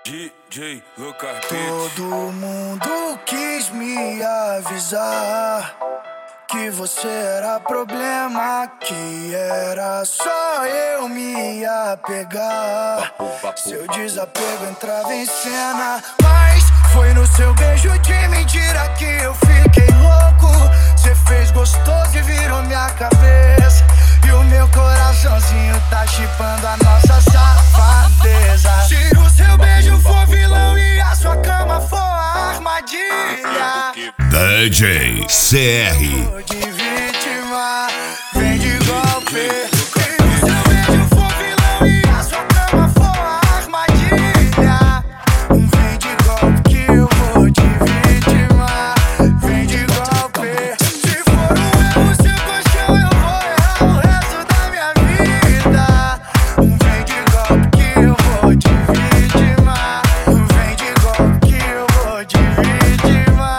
DJ Lucas Beats. Todo mundo quis me avisar que você era problema, que era só eu me apegar. Seu desapego entrava em cena, mas foi no seu beijo de mentira que eu fiquei louco. Cê fez gostoso e virou minha cabeça, e o meu coraçãozinho tá chipando a nossa safadeza. Se o seu beijo for vilão e a sua cama for a armadilha, DJ CR. de vítima, vem de golpe. Se o seu beijo for vilão e a sua cama for a armadilha, vem de golpe que eu vou de vítima, vem de golpe. Se for erro seu colchão, eu vou errar o resto da minha vida. Vem de golpe que eu vou de vítima, vem de golpe que eu vou de vítima.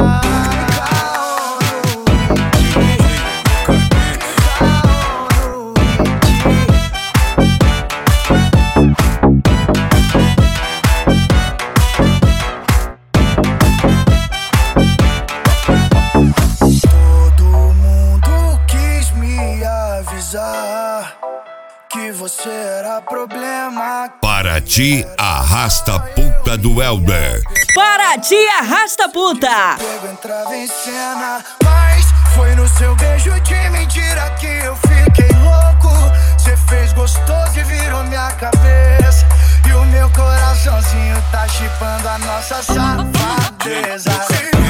Todo mundo quis me avisar que você era problema. Paraty Arrasta Puta do Elder. Paraty Arrasta Puta. Pego entrava em cena, mas foi no seu beijo de mentira que eu fiquei louco. Cê fez gostoso e virou minha cabeça, e o meu coraçãozinho tá chipando a nossa safadeza.